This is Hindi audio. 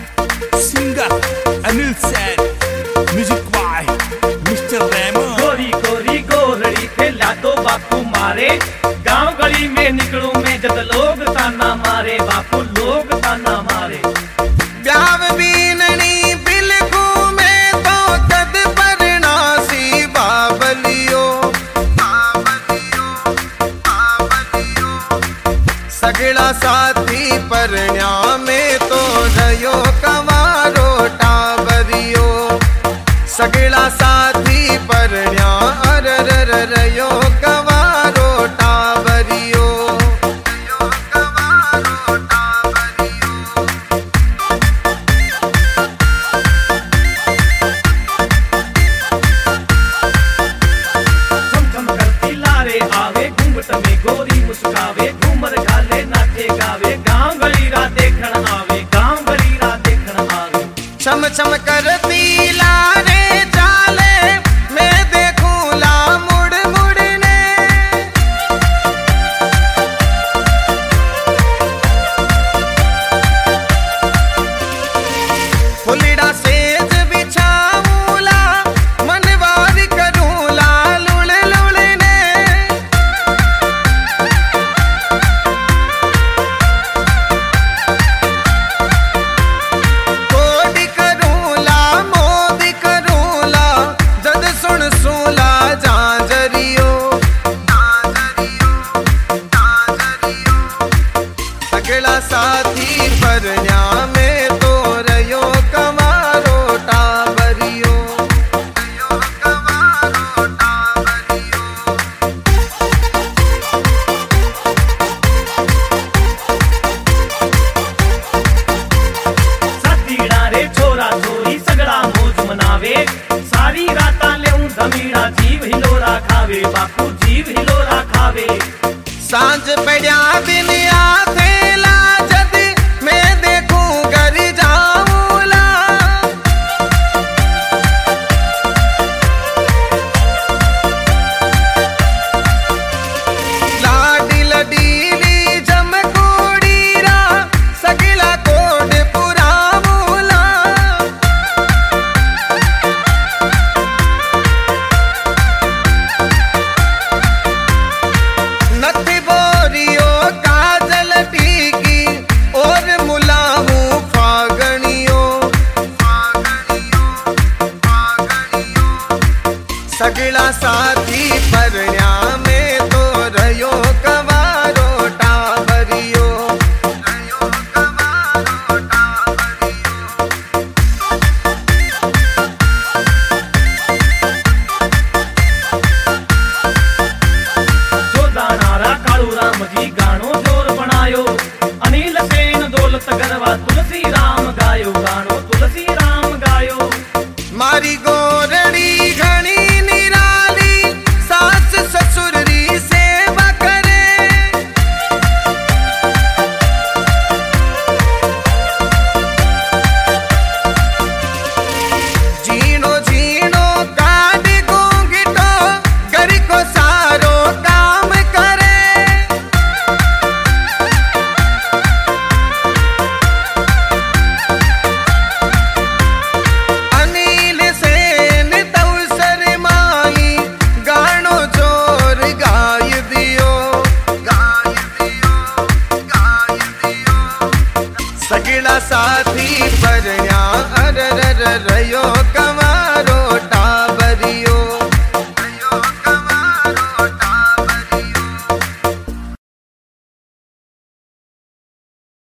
Singer Anil Sain, music by mister रेमन। गोरी गोरी गोरड़ी फैला दो बापू मारे, गांव गली में निकलूं मैं जब लोग ताना मारे, बापू लोग ताना मारे। ब्याव बीननी बिलकू में तो कद परनासी बाबलियो, सगड़ा साथी परण्या में तो रयो कवारो टाबरियो, सगड़ा साथी परण्या रयो कवारो टाबरियो। झमझम करती लारे आवे, घूंघट में गोरी मुस्कावे, घूमर गाले नाचे गावे, गांव गली रा देखण आवे, गांव गली रा देखण आवे। छम छम करती लारे चाले, मैं देखूं ला मुड़ मुड़ने, फुलड़ा सेज बिछाऊंला, मनवार करूंला लुड़ लुड़ने, कोडी करूंला मोदी करूंला, जद सुन सूला जांजरियो, सगड़ा साथी परण्या में तो रयो कवारो टाबरियो, साथीड़ा रे छोरा छोरी सगड़ा मौज मनावे, सारी रातां लेऊं धमीड़ा जीव हिलोरा खावे, बापू जीव हिलोरा खावे। सांझ पड़िया दिन आथेला, जद मैं देखूं घर जाऊंला, लाडी लडीली जमकूड़ीरा, सगला कोड पुरावूला, नथी बोरियो काजल टीकी, और मुलाहू फागणियो, सगड़ा साथी परण्या में तो रयो कवारो टाबरियो, जो दानारा कालू राम जी गानो जोर बनायो, अनिल सेन दौलत गरवा तुलसी राम गायो, गानो तुलसी राम गायो। मारी गोरड़ी घणी निराली, सास ससुर री सेवा करे, जीणो जीणो काट घूंघटो, घर को सारो काम करे, अनिल सेन तवसर माई, गानो जोर गाय दियो, सगड़ा साथी परण्या रयो